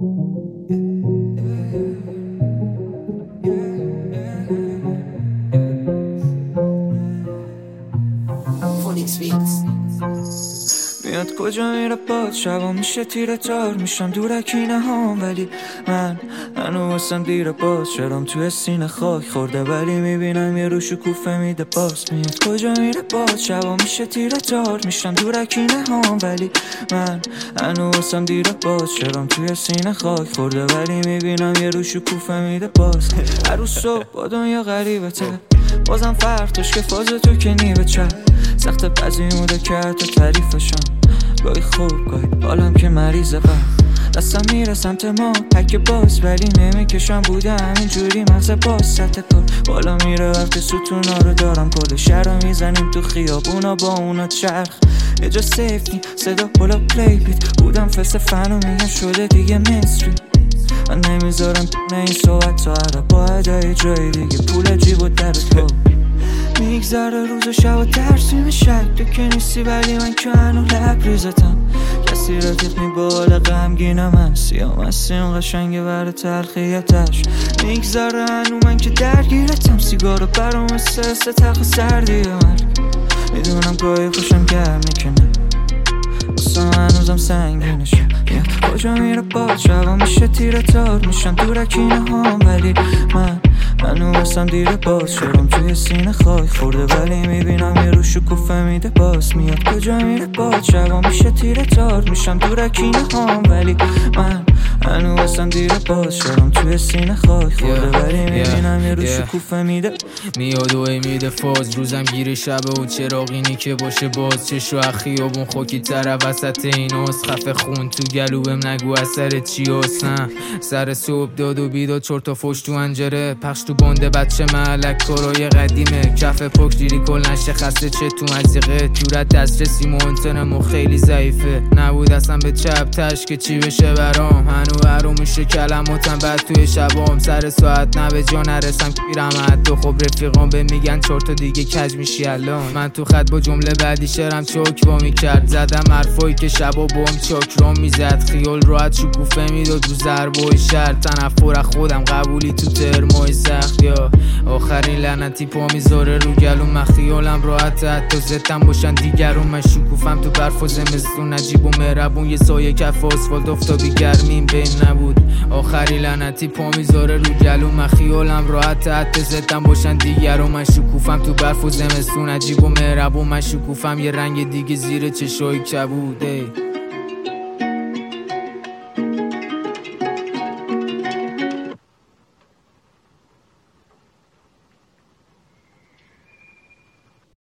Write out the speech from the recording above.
میاد کجا میره باد شبا میشه تیره تار میشم دورکینه ها ولی من هنوزم دیره باز شدم توی سینه خاک خورده ولی میبینم یه رو شکوفه میده باز میاد کجا میره باد شبا میشه تیره تار میشم دورکینه ها ولی من هنوزم دیره باز شدم توی سینه خاک خورده ولی میبینم یه رو شکوفه میده باز هر روز صبح با دنیا غریبه ته بازم فرق داشت که فاز تو که نیبه چه سخت پذیموده که حتی تعریفشم گاهی خوب گاهی حالم که مریضه دستم میره سمت ما پک باز ولی نمیکشم بوده همینجوری مغز باز سطح پر بالا میره وقتی ستونا رو دارم کل شهر رو میزنیم تو خیابونا با اونا چرخ یه جا سیف نی صدا بالا پلی بیت بودم فلسفن و میگن شده دیگه مصری من نمیذارم نه این صحبت تا عرب باید های جای دیگه پول جیب و درت با میگذره روز و شب و ترسیم شک تو که نیستی ولی من که هنو لبریزتم کسی رفت میباله غمگینم من سیام هستیم قشنگه بر تلخیتش میگذره هنو من که درگیرتم سیگارو برام مثل تلخ سردی مرگ میدونم گاهی خوشم گرم میکنه اصلا هنوزم سنگینشم کجا میره باد شبا میشه تیره تار میشم دورکینه ها ولی من هنوزم دیره باز شدم توی سینه خاک خورده ولی میبینم یه رو شکوفه میده باز میاد کجا میره باد شبا میشه تیره تار میشم دورکینه ها ولی من هنوزم دیره باز شدم توی سینه خاک خورده ولی میبینم یه رو شکوفه میده میاد و میده فاز روزم گیر شبه و چراغینی که باشه باز چشو خیابون خاکی تر وسط این خفه خون تو گلوبم نگو اثر چی هستن سر صبح داد و بیداد چرت و فوش تو انجره پخش تو بانده بچه محلک کارای قدیمه کف پاک دیری کل نشه خسته چه تو مزیقه دورت دسترسی منتنم و خیلی ضعیفه نبود اصلا به چپ تش که چی بشه برام هنو هرو میشه کلماتم بعد توی شبام سر ساعت نه به جا نرسم پیرم حتی خب رفیقام به میگن چرت دیگه کج میشی الان من تو خط با جمله بعدی شرم چوک با میکرد زدم حرفایی که شبا بام چاکرام میزد خیال راحت شکوفه میداد رو ضربای شهر تنفر خودم قبولی تو ترمای سخت یا آخرین لعنتی پا میذاره رو گلوم من خیالم راحت حتی زدتم باشن دیگرون من شکوفم تو برف و زمستون نجیب و مهربون یه سایه کف آسفالت افتابی گرمیم بین نبود آخرین لعنتی پا میذاره رو گلوم من خیالم راحت حتی زدتم باشن دیگرون من شکوفم تو برف و زمستون نجیب و مهربون من شکوفم یه رنگ دیگه زیر چشای کبوده